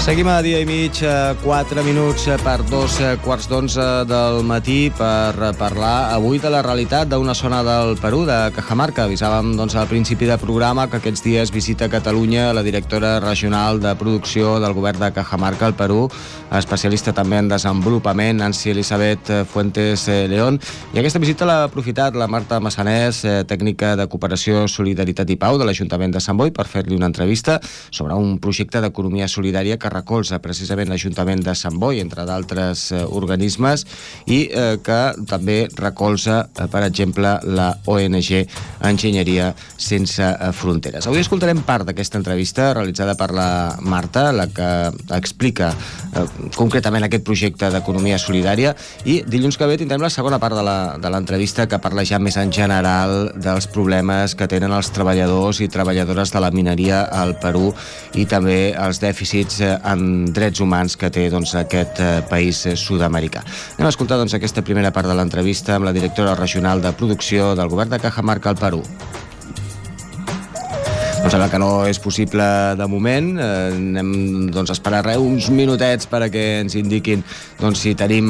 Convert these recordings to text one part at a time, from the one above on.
Seguim a dia i mig, 4 minuts per 2:15 del matí per parlar avui de la realitat d'una zona del Perú, de Cajamarca. Avisàvem al principi de programa que aquests dies visita a Catalunya la directora regional de producció del govern de Cajamarca, al Perú, especialista també en desenvolupament, Nancy Elisabeth Fuentes León. I aquesta visita l'ha aprofitat la Marta Massanés, tècnica de cooperació, solidaritat i pau de l'Ajuntament de Sant Boi, per fer-li una entrevista sobre un projecte d'economia solidària que recolza precisament l'Ajuntament de Sant Boi, entre d'altres organismes, i que també recolza, per exemple, la ONG Enginyeria Sense Fronteres. Avui escoltarem part d'aquesta entrevista realitzada per la Marta, la que explica concretament aquest projecte d'economia solidària, i dilluns que ve tindrem la segona part de l'entrevista, que parla ja més en general dels problemes que tenen els treballadors i treballadores de la mineria al Perú i també els dèficits en drets humans que té aquest país sud-americà. Anem a escoltar aquesta primera part de l'entrevista amb la directora regional de producció del govern de Cajamarca al Perú. Sembla que no és possible de moment. Anem a esperar uns minutets perquè ens indiquin si tenim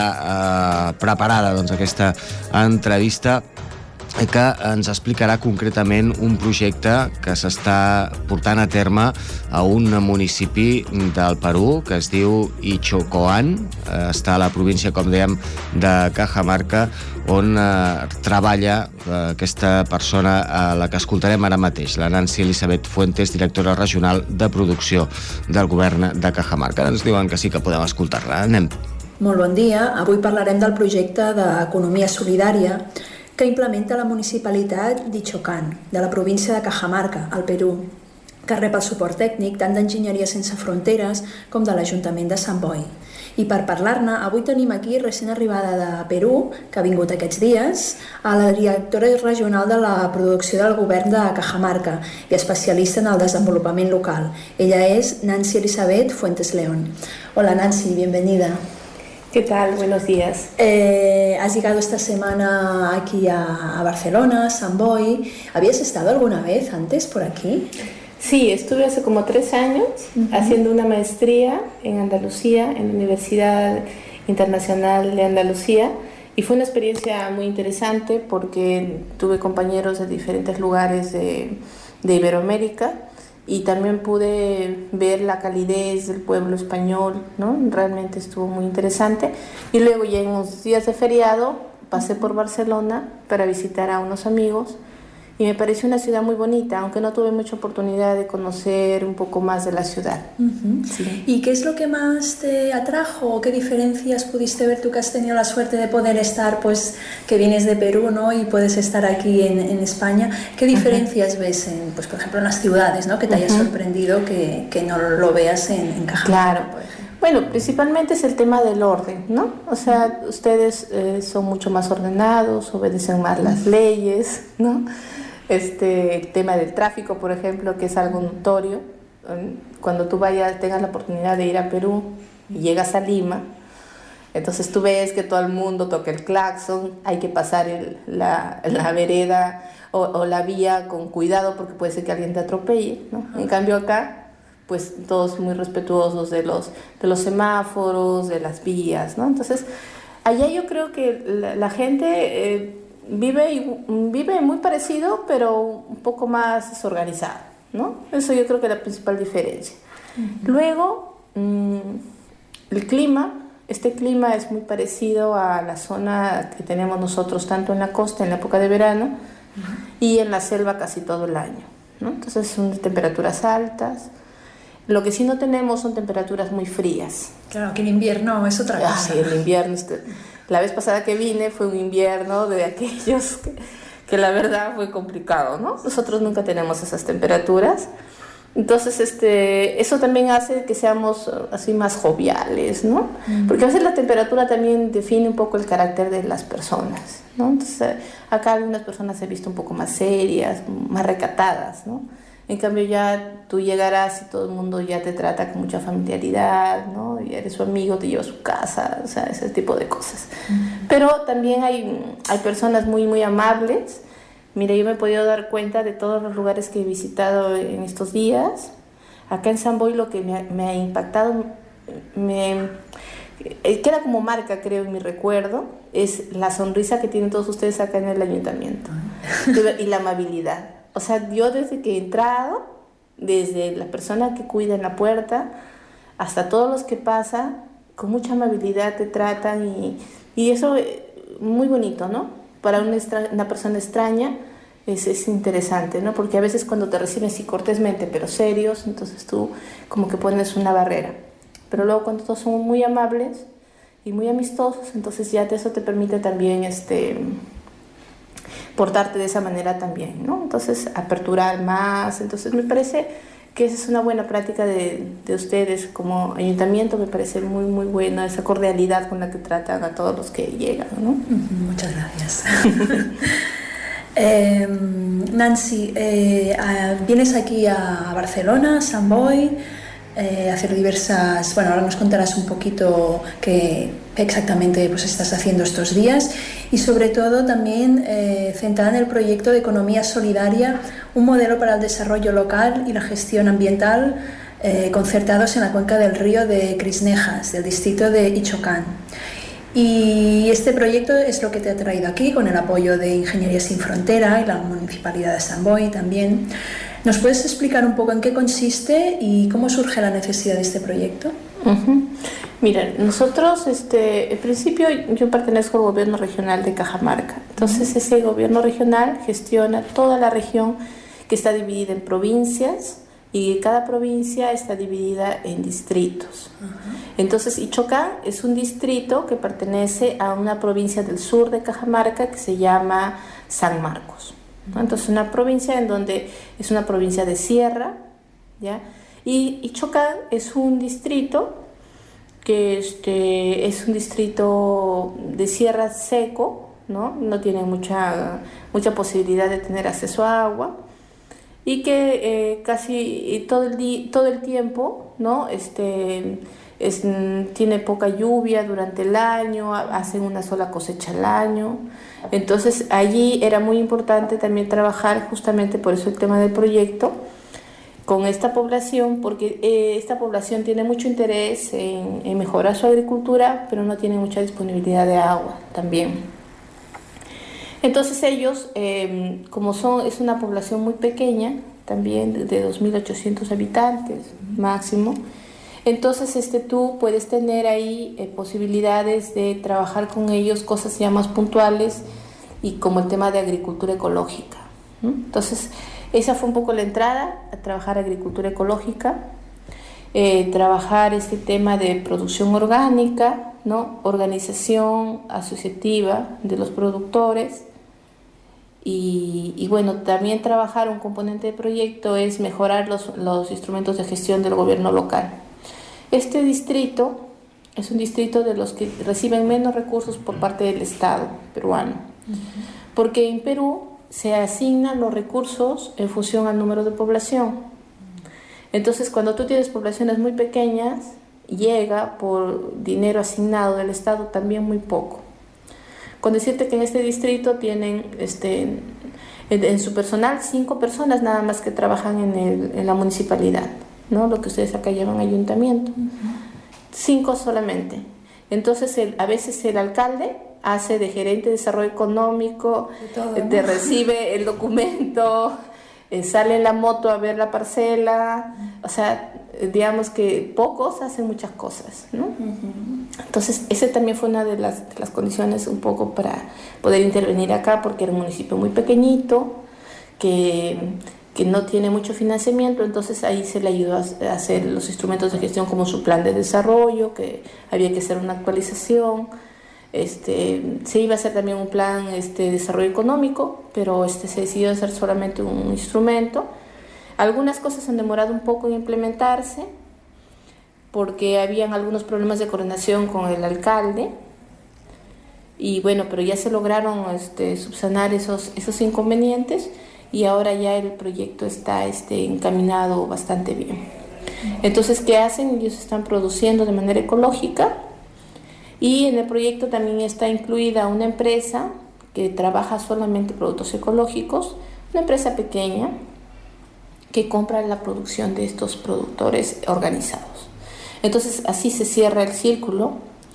ja preparada aquesta entrevista, que ens explicarà concretament un projecte que s'està portant a terme a un municipi del Perú que es diu Ichocoán. Està a la província, com dèiem, de Cajamarca, on treballa aquesta persona a la que escoltarem ara mateix, la Nancy Elisabeth Fuentes, directora regional de producció del govern de Cajamarca. Ens diuen que sí que podem escoltar-la. Anem. Molt bon dia. Avui parlarem del projecte d'economia solidària que implementa la municipalitat d'Ichocoán, de la província de Cajamarca, al Perú, que rep el suport tècnic tant d'Enginyeria Sense Fronteres com de l'Ajuntament de Sant Boi. I per parlar-ne, avui tenim aquí, recent arribada de Perú, que ha vingut aquests dies, a la directora regional de la producció del govern de Cajamarca i especialista en el desenvolupament local. Ella és Nancy Elisabeth Fuentes León. Hola Nancy, bienvenida. ¿Qué tal? Buenos días. Has llegado esta semana aquí a Barcelona, San Boi. ¿Habías estado alguna vez antes por aquí? Sí, estuve hace como 3 años haciendo una maestría en Andalucía, en la Universidad Internacional de Andalucía, y fue una experiencia muy interesante porque tuve compañeros de diferentes lugares de Iberoamérica, y también pude ver la calidez del pueblo español, ¿no? Realmente estuvo muy interesante. Y luego ya en unos días de feriado pasé por Barcelona para visitar a unos amigos y me pareció una ciudad muy bonita, aunque no tuve mucha oportunidad de conocer un poco más de la ciudad. Sí. ¿Y qué es lo que más te atrajo o qué diferencias pudiste ver tú, que has tenido la suerte de poder estar, pues que vienes de Perú, ¿no? Y puedes estar aquí en España? ¿Qué diferencias ves en, pues por ejemplo, en las ciudades, ¿no? Que te haya sorprendido que no lo veas en Cajamarca? Claro. Bueno, principalmente es el tema del orden, ¿no? O sea, ustedes son mucho más ordenados, obedecen más las leyes, ¿no? El tema del tráfico, por ejemplo, que es algo notorio. Cuando tú tengas la oportunidad de ir a Perú y llegas a Lima, entonces tú ves que todo el mundo toca el claxon, hay que pasar la vereda o la vía con cuidado porque puede ser que alguien te atropelle, ¿no? En cambio acá, pues todos muy respetuosos de los semáforos, de las vías, ¿no? Entonces, allá yo creo que la gente vive muy parecido, pero un poco más desorganizado, ¿no? Eso yo creo que es la principal diferencia. Luego, el clima. Este clima es muy parecido a la zona que tenemos nosotros, tanto en la costa en la época de verano y en la selva casi todo el año, ¿no? Entonces son de temperaturas altas. Lo que sí no tenemos son temperaturas muy frías. Claro, que en invierno es otra cosa. Ay, el invierno... La vez pasada que vine fue un invierno de aquellos que la verdad fue complicado, ¿no? Nosotros nunca tenemos esas temperaturas. Entonces, eso también hace que seamos así más joviales, ¿no? Porque a veces la temperatura también define un poco el carácter de las personas, ¿no? Entonces, acá algunas personas se han visto un poco más serias, más recatadas, ¿no? En cambio ya tú llegarás y todo el mundo ya te trata con mucha familiaridad, ¿no? Y eres su amigo, te lleva a su casa, o sea, ese tipo de cosas. Pero también hay personas muy, muy amables. Mira, yo me he podido dar cuenta de todos los lugares que he visitado en estos días. Acá en Samboy lo que me ha impactado, queda como marca, creo, en mi recuerdo, es la sonrisa que tienen todos ustedes acá en el ayuntamiento y la amabilidad. O sea, yo desde que he entrado, desde la persona que cuida en la puerta hasta todos los que pasan, con mucha amabilidad te tratan y eso muy bonito, ¿no? Para una persona extraña es interesante, ¿no? Porque a veces cuando te reciben así cortésmente, pero serios, entonces tú como que pones una barrera. Pero luego cuando todos son muy amables y muy amistosos, entonces ya eso te permite también portarte de esa manera también, ¿no? Entonces aperturar más. Entonces me parece que esa es una buena práctica de ustedes como ayuntamiento. Me parece muy, muy buena esa cordialidad con la que tratan a todos los que llegan, ¿no? Muchas gracias. Nancy, vienes aquí a Barcelona, a Samboy, hacer diversas... Bueno, ahora nos contarás un poquito qué exactamente pues, estás haciendo estos días y sobre todo también centrada en el proyecto de economía solidaria, un modelo para el desarrollo local y la gestión ambiental concertados en la cuenca del río de Crisnejas, del distrito de Ichocán. Y este proyecto es lo que te ha traído aquí, con el apoyo de Ingeniería Sin Frontera y la Municipalidad de Samboy también. ¿Nos puedes explicar un poco en qué consiste y cómo surge la necesidad de este proyecto? Mira, nosotros, en principio yo pertenezco al gobierno regional de Cajamarca. Entonces ese gobierno regional gestiona toda la región que está dividida en provincias y cada provincia está dividida en distritos. Entonces Ichocán es un distrito que pertenece a una provincia del sur de Cajamarca que se llama San Marcos, ¿no? Entonces una provincia en donde es una provincia de sierra, ¿ya? Y Ichocán es un distrito que es un distrito de sierra seco, ¿no? No tiene mucha posibilidad de tener acceso a agua y que casi todo el tiempo, ¿no? Tiene poca lluvia durante el año, hacen una sola cosecha al año. Entonces allí era muy importante también trabajar, justamente por eso el tema del proyecto, con esta población, porque esta población tiene mucho interés en mejorar su agricultura, pero no tiene mucha disponibilidad de agua también. Entonces ellos, como es una población muy pequeña, también de 2.800 habitantes máximo, entonces tú puedes tener ahí posibilidades de trabajar con ellos cosas ya más puntuales y como el tema de agricultura ecológica, ¿no? Entonces esa fue un poco la entrada a trabajar agricultura ecológica, trabajar este tema de producción orgánica, ¿no? Organización asociativa de los productores. Y bueno, también trabajar un componente de proyecto es mejorar los instrumentos de gestión del gobierno local. Este distrito es un distrito de los que reciben menos recursos por parte del Estado peruano, porque en Perú se asignan los recursos en función al número de población. Entonces, cuando tú tienes poblaciones muy pequeñas, llega por dinero asignado del Estado también muy poco. Con decirte que en este distrito tienen en su personal 5 personas nada más que trabajan en la municipalidad, ¿no? Lo que ustedes acá llaman ayuntamiento. 5 solamente. Entonces a veces el alcalde hace de gerente de desarrollo económico, te recibe el documento, sale en la moto a ver la parcela, o sea, digamos que pocos hacen muchas cosas, ¿no? Entonces, esa también fue una de las condiciones un poco para poder intervenir acá, porque era un municipio muy pequeñito, que no tiene mucho financiamiento, entonces ahí se le ayudó a hacer los instrumentos de gestión como su plan de desarrollo, que había que hacer una actualización. Se iba a hacer también un plan de desarrollo económico, pero se decidió hacer solamente un instrumento. Algunas cosas han demorado un poco en implementarse porque habían algunos problemas de coordinación con el alcalde y bueno, pero ya se lograron subsanar esos inconvenientes y ahora ya el proyecto está encaminado bastante bien. Entonces, ¿qué hacen? Ellos están produciendo de manera ecológica. Y en el proyecto también está incluida una empresa que trabaja solamente productos ecológicos, una empresa pequeña que compra la producción de estos productores organizados. Entonces así se cierra el círculo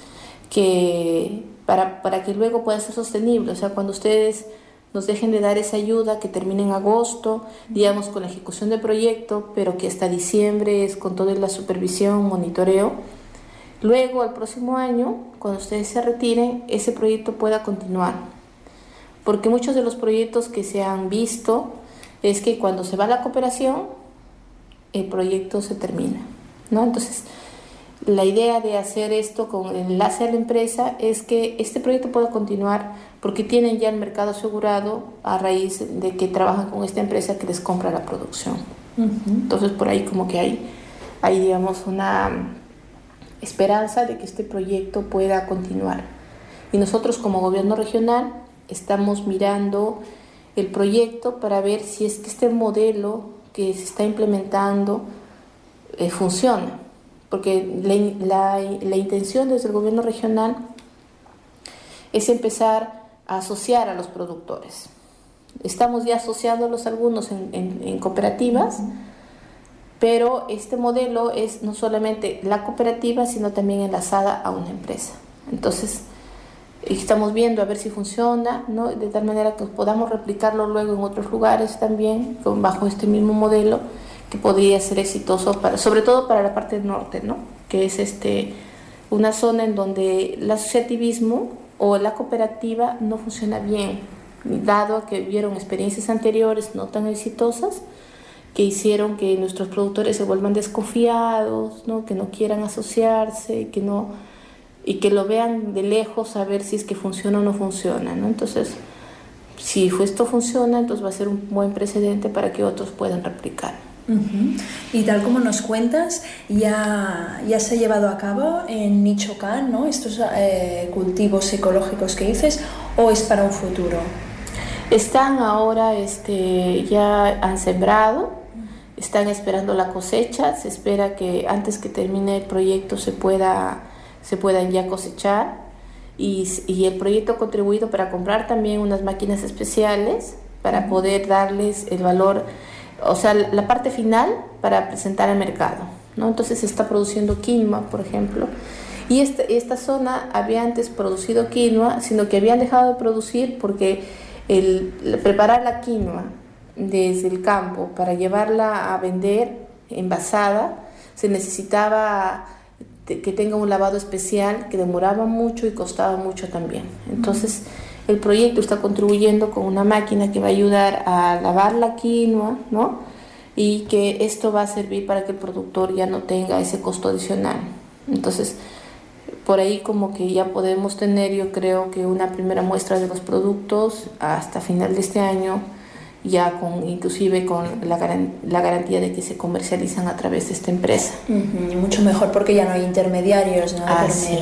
que para que luego pueda ser sostenible. O sea, cuando ustedes nos dejen de dar esa ayuda que termine en agosto, digamos con la ejecución del proyecto, pero que hasta diciembre es con toda la supervisión, monitoreo, luego al próximo año, cuando ustedes se retiren, ese proyecto pueda continuar. Porque muchos de los proyectos que se han visto es que cuando se va a la cooperación, el proyecto se termina, ¿no? Entonces, la idea de hacer esto con el enlace a la empresa es que este proyecto pueda continuar porque tienen ya el mercado asegurado a raíz de que trabajan con esta empresa que les compra la producción. Entonces, por ahí como que hay digamos, una esperanza de que este proyecto pueda continuar. Y nosotros como gobierno regional estamos mirando el proyecto para ver si es que este modelo que se está implementando funciona. Porque la intención desde el gobierno regional es empezar a asociar a los productores. Estamos ya asociándolos algunos en cooperativas, pero este modelo es no solamente la cooperativa, sino también enlazada a una empresa. Entonces, estamos viendo a ver si funciona, ¿no? De tal manera que podamos replicarlo luego en otros lugares también, bajo este mismo modelo, que podría ser exitoso, sobre todo para la parte del norte, ¿no? Que es una zona en donde el asociativismo o la cooperativa no funciona bien, dado que vieron experiencias anteriores no tan exitosas que hicieron que nuestros productores se vuelvan desconfiados, ¿no? Que no quieran asociarse, y que lo vean de lejos a ver si es que funciona o no funciona, ¿no? Entonces, si esto funciona, entonces va a ser un buen precedente para que otros puedan replicar. Y tal como nos cuentas, ya se ha llevado a cabo en Michoacán, ¿no? Estos cultivos ecológicos que dices, ¿o es para un futuro? Están ahora, ya han sembrado, están esperando la cosecha, se espera que antes que termine el proyecto se puedan ya cosechar, y el proyecto ha contribuido para comprar también unas máquinas especiales para poder darles el valor, o sea, la parte final para presentar al mercado, ¿no? Entonces se está produciendo quinoa, por ejemplo, y esta zona había antes producido quinoa, sino que habían dejado de producir porque preparar la quinoa desde el campo para llevarla a vender envasada se necesitaba que tenga un lavado especial que demoraba mucho y costaba mucho también. Entonces el proyecto está contribuyendo con una máquina que va a ayudar a lavar la quinoa, ¿no? Y que esto va a servir para que el productor ya no tenga ese costo adicional. Entonces, por ahí como que ya podemos tener, yo creo que una primera muestra de los productos hasta final de este año, ya inclusive con la garantía de que se comercializan a través de esta empresa. Mucho mejor porque ya no hay intermediarios, ¿no?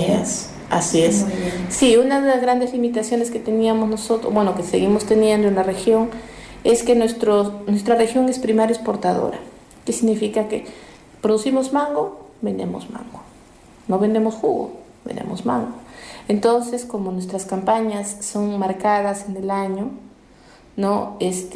Así es. Sí, una de las grandes limitaciones que teníamos nosotros, bueno, que seguimos teniendo en la región, es que nuestra región es primaria exportadora. ¿Qué significa? Que producimos mango, vendemos mango. No vendemos jugo, vendemos mango. Entonces, como nuestras campañas son marcadas en el año, ¿no?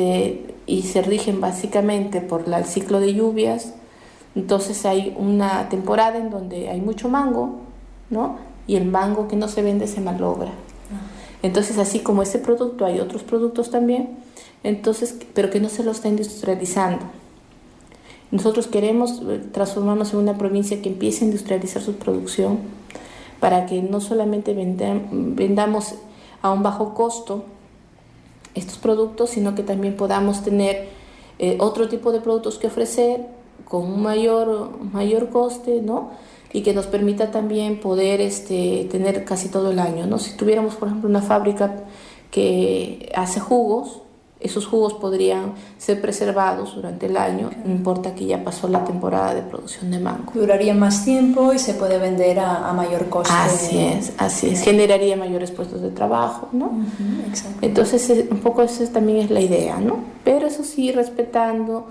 Y se rigen básicamente por el ciclo de lluvias, entonces hay una temporada en donde hay mucho mango, ¿no? Y el mango que no se vende se malogra. Entonces, así como este producto, hay otros productos también, entonces, pero que no se lo está industrializando. Nosotros queremos transformarnos en una provincia que empiece a industrializar su producción para que no solamente vendamos a un bajo costo estos productos, sino que también podamos tener otro tipo de productos que ofrecer con un mayor coste, ¿no? Y que nos permita también poder tener casi todo el año, ¿no? Si tuviéramos, por ejemplo, una fábrica que hace jugos, esos jugos podrían ser preservados durante el año, no importa que ya pasó la temporada de producción de mango. Duraría más tiempo y se puede vender a mayor coste. Así es. Generaría mayores puestos de trabajo, ¿no? Exacto. Entonces, un poco esa también es la idea, ¿no? Pero eso sí, respetando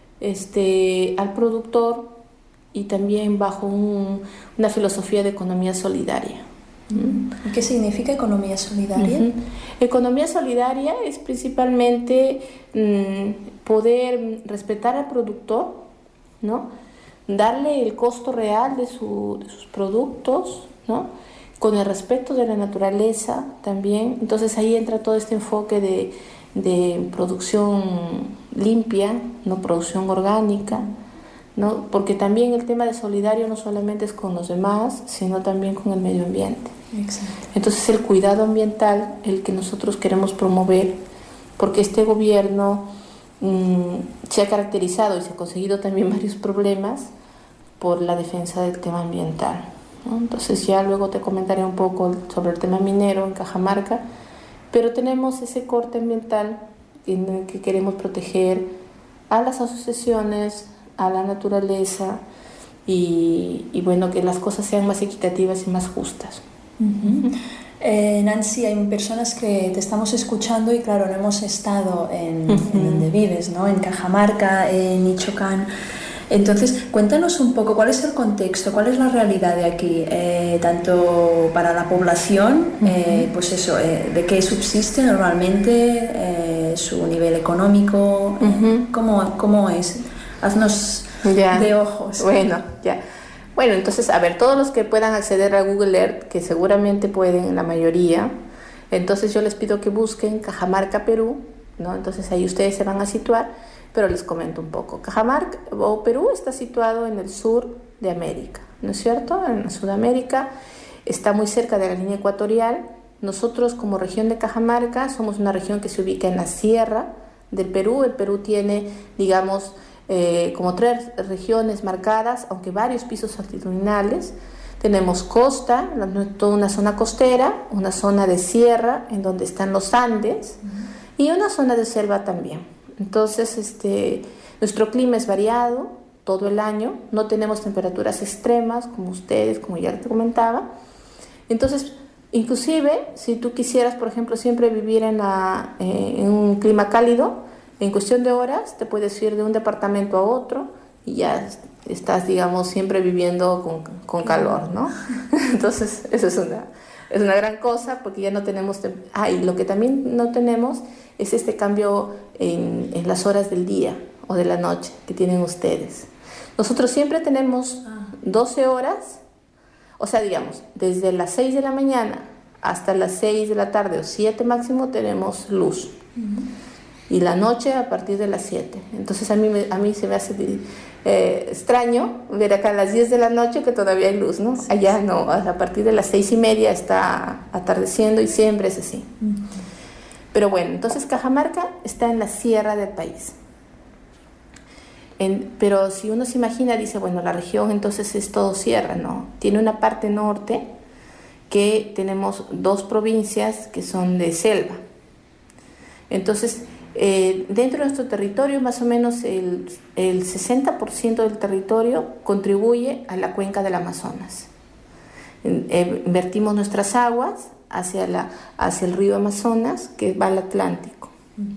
al productor y también bajo una filosofía de economía solidaria. ¿Y qué significa economía solidaria? Economía solidaria es principalmente poder respetar al productor, ¿no? Darle el costo real de sus productos, ¿no? Con el respeto de la naturaleza también. Entonces ahí entra todo este enfoque de producción limpia, no producción orgánica, ¿no? Porque también el tema de solidario no solamente es con los demás, sino también con el medio ambiente. Exacto. Entonces el cuidado ambiental, el que nosotros queremos promover, porque este gobierno se ha caracterizado y se ha conseguido también varios problemas por la defensa del tema ambiental, ¿no? Entonces ya luego te comentaré un poco sobre el tema minero en Cajamarca, pero tenemos ese corte ambiental en el que queremos proteger a las asociaciones, a la naturaleza y bueno, que las cosas sean más equitativas y más justas. Nancy, hay personas que te estamos escuchando y claro, no hemos estado en donde vives, ¿no? En Cajamarca, en Michoacán. Entonces, cuéntanos un poco cuál es el contexto, cuál es la realidad de aquí, tanto para la población, pues eso, de qué subsiste normalmente, su nivel económico, cómo es. Haznos de ojos. Bueno, ya. Bueno, entonces, a ver, todos los que puedan acceder a Google Earth, que seguramente pueden, la mayoría, entonces yo les pido que busquen Cajamarca, Perú, ¿no? Entonces ahí ustedes se van a situar, pero les comento un poco. Cajamarca o Perú está situado en el sur de América, ¿no es cierto? En Sudamérica, está muy cerca de la línea ecuatorial. Nosotros como región de Cajamarca somos una región que se ubica en la sierra del Perú. El Perú tiene, digamos, como 3 regiones marcadas, aunque varios pisos altitudinales. Tenemos costa, toda una zona costera, una zona de sierra en donde están los Andes y una zona de selva también. Entonces, nuestro clima es variado todo el año, no tenemos temperaturas extremas como ustedes, como ya te comentaba. Entonces, inclusive, si tú quisieras, por ejemplo, siempre vivir en un clima cálido, en cuestión de horas te puedes ir de un departamento a otro y ya estás, digamos, siempre viviendo con calor, ¿no? Entonces, eso es una gran cosa porque ya no tenemos... y lo que también no tenemos es este cambio en las horas del día o de la noche que tienen ustedes. Nosotros siempre tenemos 12 horas, o sea, digamos, desde las 6 de la mañana hasta las 6 de la tarde o 7 máximo tenemos luz. Y la noche a partir de las 7. Entonces a mí se me hace extraño ver acá a las 10 de la noche que todavía hay luz, ¿no? Sí, allá no, a partir de las 6:30 está atardeciendo y siempre es así. Pero bueno, entonces Cajamarca está en la sierra del país. Pero si uno se imagina, dice, bueno, la región entonces es todo sierra, ¿no? Tiene una parte norte que tenemos 2 provincias que son de selva. Entonces, dentro de nuestro territorio, más o menos el 60% del territorio contribuye a la cuenca del Amazonas. Vertimos nuestras aguas hacia el río Amazonas, que va al Atlántico.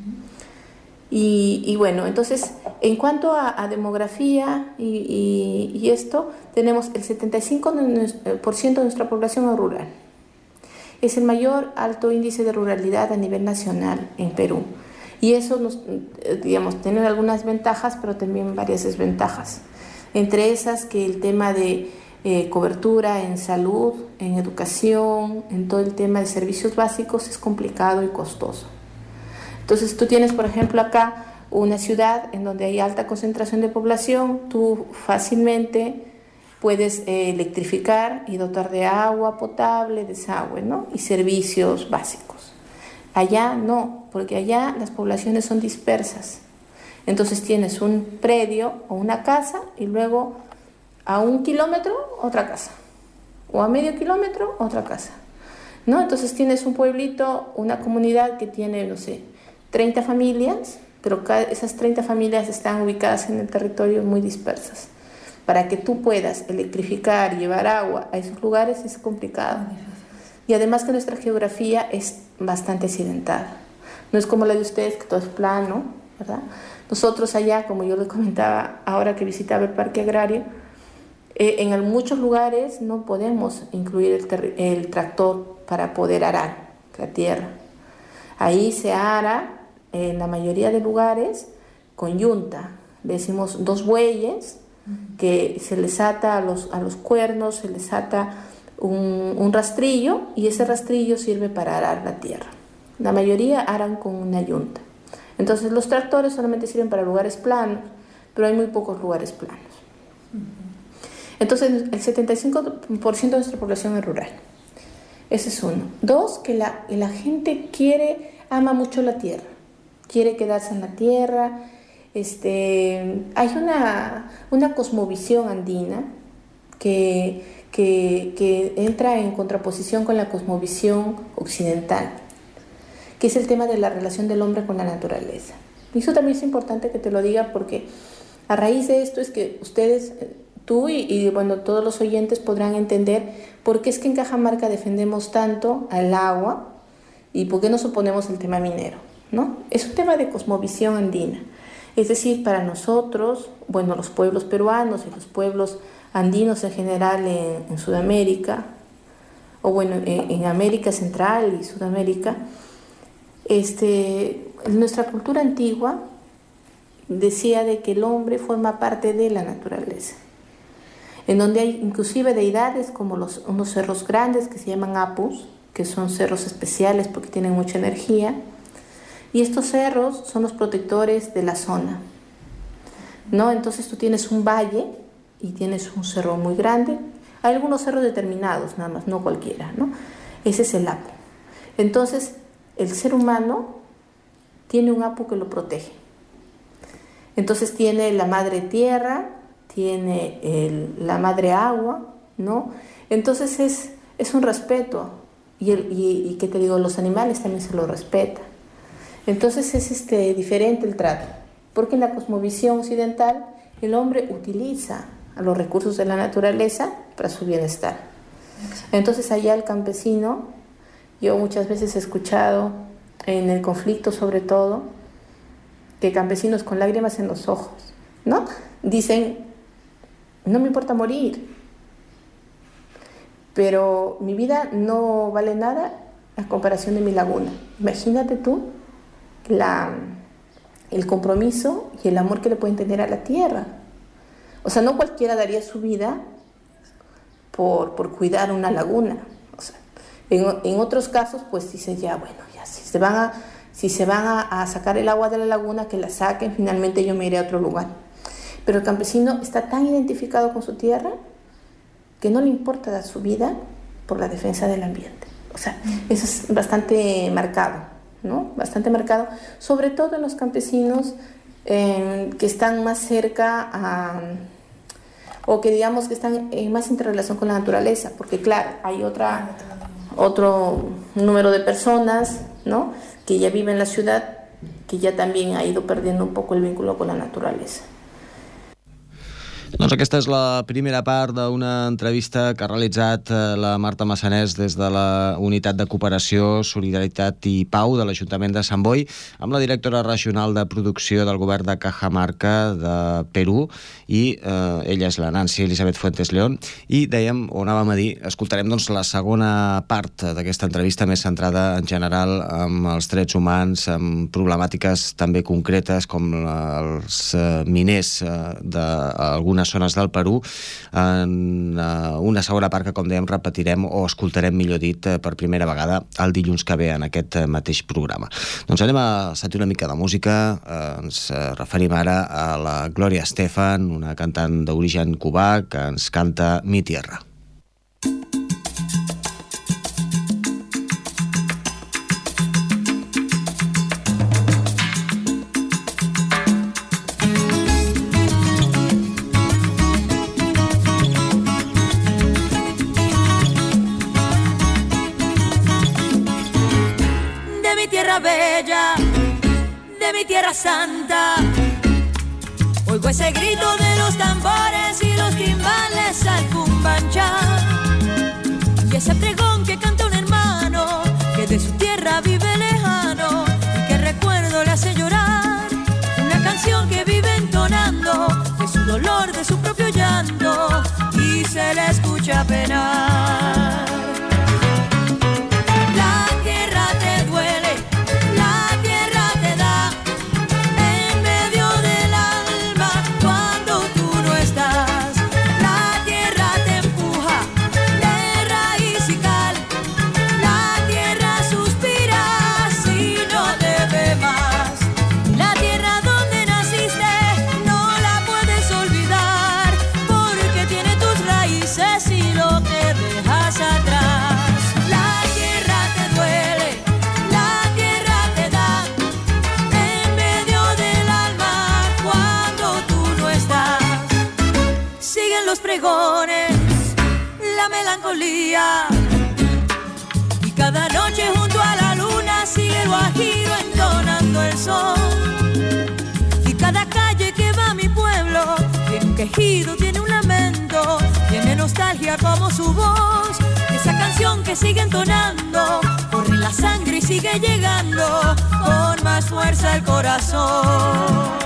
Y bueno, entonces, en cuanto a demografía y esto, tenemos el 75% de nuestra población es rural. Es el mayor alto índice de ruralidad a nivel nacional en Perú. Y eso tiene algunas ventajas, pero también varias desventajas. Entre esas que el tema de cobertura en salud, en educación, en todo el tema de servicios básicos es complicado y costoso. Entonces tú tienes, por ejemplo, acá una ciudad en donde hay alta concentración de población, tú fácilmente puedes electrificar y dotar de agua potable, desagüe, ¿no? Y servicios básicos. Allá no, porque allá las poblaciones son dispersas. Entonces tienes un predio o una casa y luego a 1 kilómetro otra casa, o a medio kilómetro otra casa, ¿no? Entonces tienes un pueblito, una comunidad que tiene, no sé, 30 familias, pero esas 30 familias están ubicadas en el territorio muy dispersas. Para que tú puedas electrificar y llevar agua a esos lugares es complicado. Y además que nuestra geografía es bastante accidentada. No es como la de ustedes, que todo es plano, ¿verdad? Nosotros allá, como yo les comentaba ahora que visitaba el parque agrario, en muchos lugares no podemos incluir el tractor para poder arar la tierra. Ahí se ara en la mayoría de lugares con yunta. Le decimos 2 bueyes que se les ata a los cuernos, se les ata un rastrillo, y ese rastrillo sirve para arar la tierra. La mayoría aran con una yunta. Entonces los tractores solamente sirven para lugares planos, pero hay muy pocos lugares planos. Entonces el 75% de nuestra población es rural. Ese es uno. 2, que la gente ama mucho la tierra, quiere quedarse en la tierra. Hay una cosmovisión andina que entra en contraposición con la cosmovisión occidental, que es el tema de la relación del hombre con la naturaleza. Y eso también es importante que te lo diga, porque a raíz de esto es que ustedes, tú y bueno, todos los oyentes podrán entender por qué es que en Cajamarca defendemos tanto al agua y por qué nos oponemos al tema minero, ¿no? Es un tema de cosmovisión andina. Es decir, para nosotros, bueno, los pueblos peruanos y los pueblos andinos en general en Sudamérica, o bueno, en América Central y Sudamérica, nuestra cultura antigua decía de que el hombre forma parte de la naturaleza, en donde hay inclusive deidades como unos cerros grandes que se llaman apus, que son cerros especiales porque tienen mucha energía, y estos cerros son los protectores de la zona, ¿no? Entonces tú tienes un valle y tienes un cerro muy grande. Hay algunos cerros determinados, nada más, no cualquiera, ¿no? Ese es el apu. Entonces, el ser humano tiene un apu que lo protege. Entonces tiene la madre tierra, tiene la madre agua, ¿no? Entonces es un respeto. Y ¿qué te digo? Los animales también se lo respetan. Entonces es diferente el trato, porque en la cosmovisión occidental el hombre utiliza a los recursos de la naturaleza para su bienestar. Entonces allá el campesino, yo muchas veces he escuchado en el conflicto sobre todo, que campesinos con lágrimas en los ojos, ¿no? Dicen, no me importa morir, pero mi vida no vale nada a comparación de mi laguna. Imagínate tú el compromiso y el amor que le pueden tener a la tierra. O sea, no cualquiera daría su vida por cuidar una laguna. O sea, en otros casos, pues dice ya, bueno, ya si se van a sacar el agua de la laguna, que la saquen, finalmente yo me iré a otro lugar. Pero el campesino está tan identificado con su tierra que no le importa dar su vida por la defensa del ambiente. O sea, eso es bastante marcado, ¿no? Bastante marcado, sobre todo en los campesinos que están más cerca o que digamos que están más en relación con la naturaleza, porque claro, hay otro número de personas, ¿no?, que ya viven en la ciudad, que ya también ha ido perdiendo un poco el vínculo con la naturaleza. Doncs aquesta és la primera part d'una entrevista que ha realitzat la Marta Massanés des de la Unitat de Cooperació, Solidaritat i Pau de l'Ajuntament de Sant Boi, amb la directora regional de producció del govern de Cajamarca de Perú, i ella és la Nancy Elizabeth Fuentes León, i dèiem, o anàvem a dir, escoltarem doncs la segona part d'aquesta entrevista més centrada en general amb els drets humans, amb problemàtiques també concretes com els miners d'algunes zones del Perú, en una segona part que, com dèiem, repetirem o escoltarem, millor dit, per primera vegada el dilluns que ve en aquest mateix programa. Doncs anem a sentir una mica de música. Ens referim ara a la Gloria Estefan, una cantant d'origen cubà que ens canta Mi Tierra. Bella, de mi tierra santa, oigo ese grito de los tambores y los timbales al cumbanchar, y ese pregón que canta un hermano que de su tierra vive lejano y que recuerdo le hace llorar, una canción que vive entonando de su dolor, de su propio llanto, y se le escucha penar. pregones la melancolía. Y cada noche junto a la luna sigue el guajiro entonando el sol. Y cada calle que va a mi pueblo tiene un quejido, tiene un lamento, tiene nostalgia como su voz. Esa canción que sigue entonando corre la sangre y sigue llegando con más fuerza al corazón.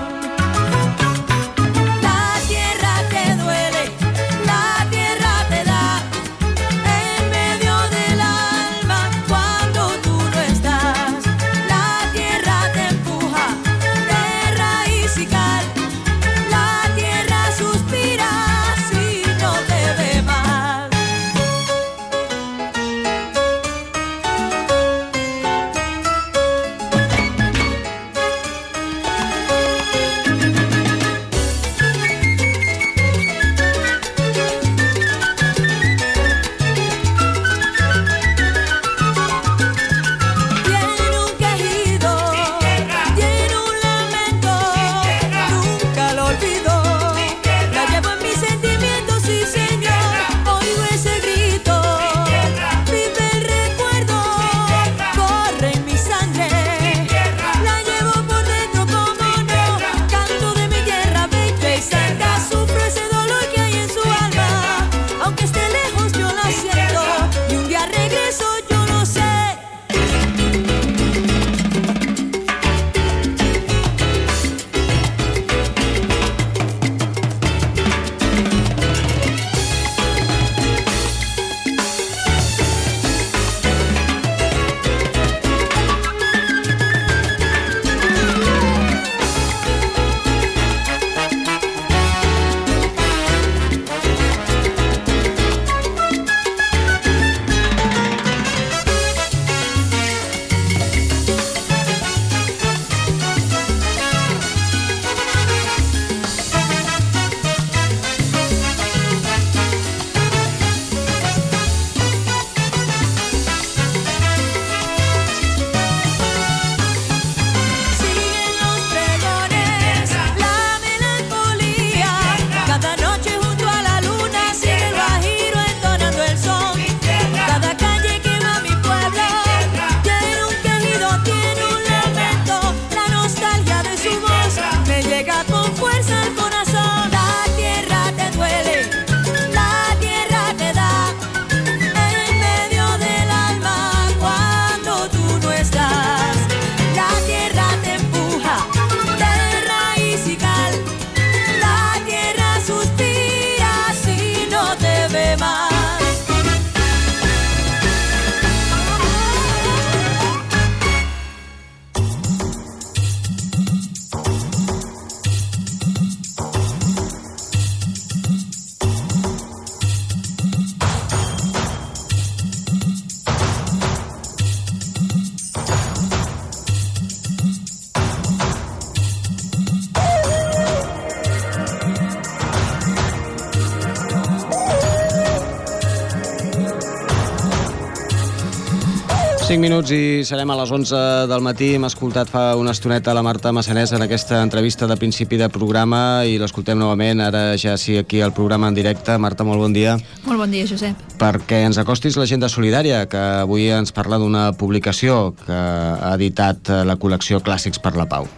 Cinc minuts i serem a les 11 del matí. Hem escoltat fa una estoneta la Marta Massanés en aquesta entrevista de principi de programa i l'escoltem novament, ara ja sí aquí al programa en directe. Marta, molt bon dia. Molt bon dia, Josep. Perquè ens acostis l'agenda solidària, que avui ens parla d'una publicació que ha editat la col·lecció Clàssics per la Pau.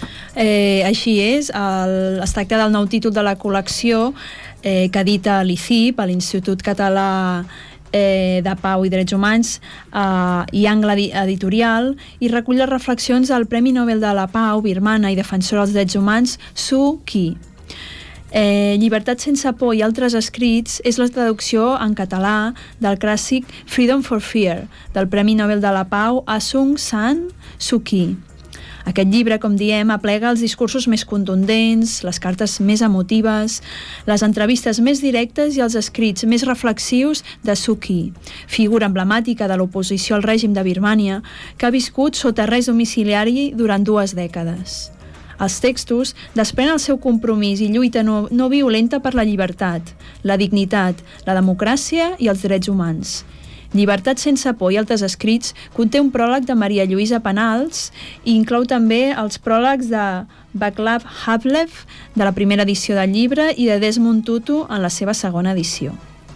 Així és, es tracta del nou títol de la col·lecció que edita l'ICIP, l'Institut Català de Pau i Drets Humans, i Angle Editorial, i recull les reflexions del Premi Nobel de la Pau, birmana i defensora dels drets humans, Suu Kyi. Llibertat sense por i altres escrits és la traducció en català del clàssic Freedom for Fear, del Premi Nobel de la Pau a Aung San Suu Kyi. Aquest llibre, com diem, aplega els discursos més contundents, les cartes més emotives, les entrevistes més directes i els escrits més reflexius de Suu Kyi, figura emblemàtica de l'oposició al règim de Birmània, que ha viscut sota arrest domiciliari durant 2 dècades. Els textos desprenen el seu compromís i lluita no violenta per la llibertat, la dignitat, la democràcia i els drets humans. Llibertat sense por i altres escrits conté un pròleg de Maria Lluïsa Penals i inclou també els pròlegs de Václav Havel de la primera edició del llibre i de Desmond Tutu en la seva segona edició.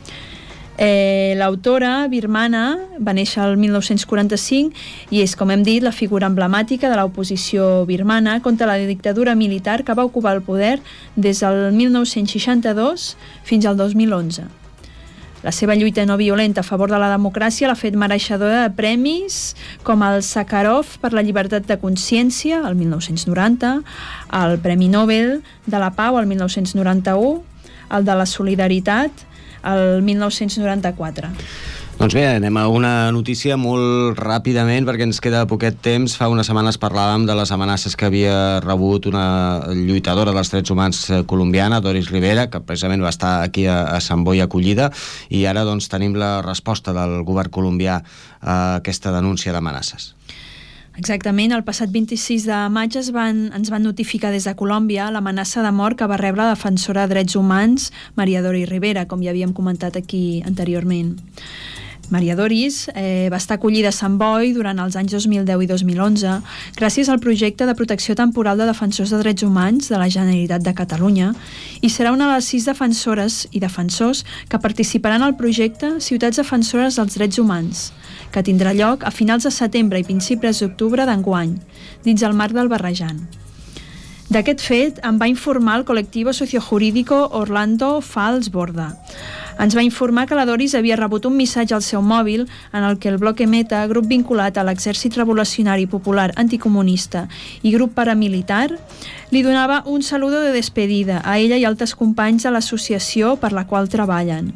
L'autora birmana va néixer el 1945 i és, com hem dit, la figura emblemàtica de l'oposició birmana contra la dictadura militar que va ocupar el poder des del 1962 fins al 2011. La seva lluita no violenta a favor de la democràcia l'ha fet mereixedora de premis com el Sakharov per la llibertat de consciència, el 1990, el Premi Nobel de la Pau, el 1991, el de la Solidaritat, el 1994. Doncs bé, anem a una notícia molt ràpidament perquè ens queda poquet temps. Fa unes setmanes parlàvem de les amenaces que havia rebut una lluitadora dels drets humans colombiana, Doris Rivera, que precisament va estar aquí a Sant Boi acollida, i ara doncs tenim la resposta del govern colombià a aquesta denúncia d'amenaces. Exactament, el passat 26 de maig ens van notificar des de Colòmbia l'amenaça de mort que va rebre la defensora de drets humans Maria Doris Rivera, com ja havíem comentat aquí anteriorment. Maria Doris va estar acollida a Sant Boi durant els anys 2010 i 2011 gràcies al projecte de protecció temporal de defensors de drets humans de la Generalitat de Catalunya i serà una de les 6 defensores i defensors que participaran al projecte Ciutats Defensores dels Drets Humans, que tindrà lloc a finals de setembre i principis d'octubre d'enguany, dins el marc del Barrejant. D'aquest fet en va informar el col·lectiu sociojurídico Orlando Fals Borda. Ens va informar que la Doris havia rebut un missatge al seu mòbil en el que el Bloque Meta, grup vinculat a l'Exèrcit Revolucionari Popular Anticomunista i grup paramilitar, li donava un saludo de despedida a ella i altres companys de l'associació per la qual treballen,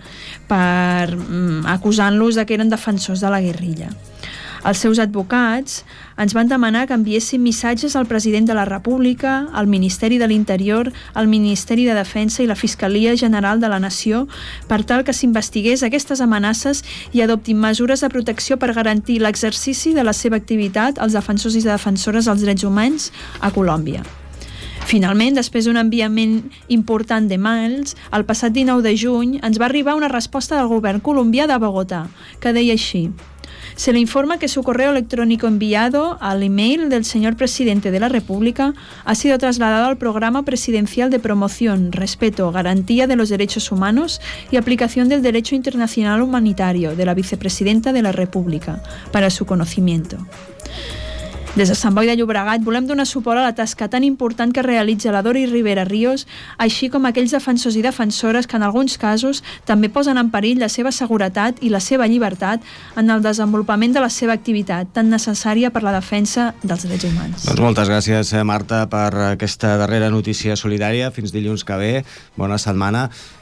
acusant-los que eren defensors de la guerrilla. Els seus advocats ens van demanar que enviéssim missatges al president de la República, al Ministeri de l'Interior, al Ministeri de Defensa i la Fiscalia General de la Nació per tal que s'investigués aquestes amenaces i adoptin mesures de protecció per garantir l'exercici de la seva activitat als defensors i defensores dels drets humans a Colòmbia. Finalment, després d'un enviament important de mails, el passat 19 de juny ens va arribar una resposta del govern colombià de Bogotá, que deia així: Se le informa que su correo electrónico enviado al email del señor presidente de la República ha sido trasladado al Programa Presidencial de Promoción, Respeto, Garantía de los Derechos Humanos y Aplicación del Derecho Internacional Humanitario de la Vicepresidenta de la República para su conocimiento. Des de Sant Boi de Llobregat volem donar suport a la tasca tan important que realitza la Doris Rivera Ríos, així com aquells defensors i defensores que en alguns casos també posen en perill la seva seguretat i la seva llibertat en el desenvolupament de la seva activitat tan necessària per la defensa dels drets humans. Doncs moltes gràcies, Marta, per aquesta darrera notícia solidària. Fins dilluns que ve. Bona setmana.